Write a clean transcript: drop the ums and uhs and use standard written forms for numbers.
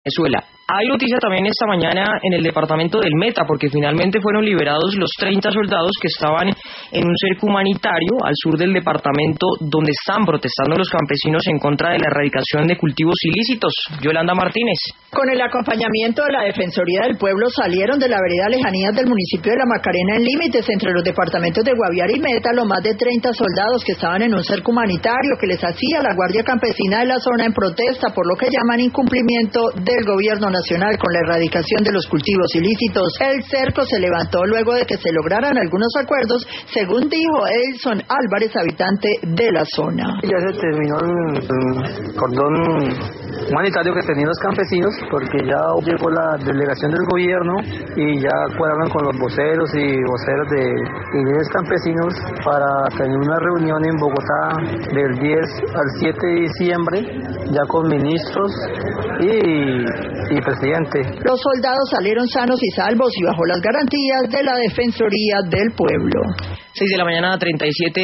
Venezuela. Hay noticia también esta mañana en el departamento del Meta, porque finalmente fueron liberados los 30 soldados que estaban en un cerco humanitario al sur del departamento, donde están protestando los campesinos en contra de la erradicación de cultivos ilícitos. Yolanda Martínez. Con el acompañamiento de la Defensoría del Pueblo salieron de la vereda Lejanías del municipio de La Macarena, en límites entre los departamentos de Guaviare y Meta, los más de 30 soldados que estaban en un cerco humanitario que les hacía la Guardia Campesina de la zona en protesta por lo que llaman incumplimiento del gobierno nacional con la erradicación de los cultivos ilícitos. El cerco se levantó luego de que se lograran algunos acuerdos, según dijo Edson Álvarez, habitante de la zona. Ya se terminó el cordón humanitario que tenían los campesinos, porque ya llegó la delegación del gobierno y ya cuadraron con los voceros y voceras de líderes campesinos para tener una reunión en Bogotá del 10 al 7 de diciembre, ya con ministros y presidente. Los soldados salieron sanos y salvos y bajo las garantías de la Defensoría del Pueblo. 6 de la mañana, 37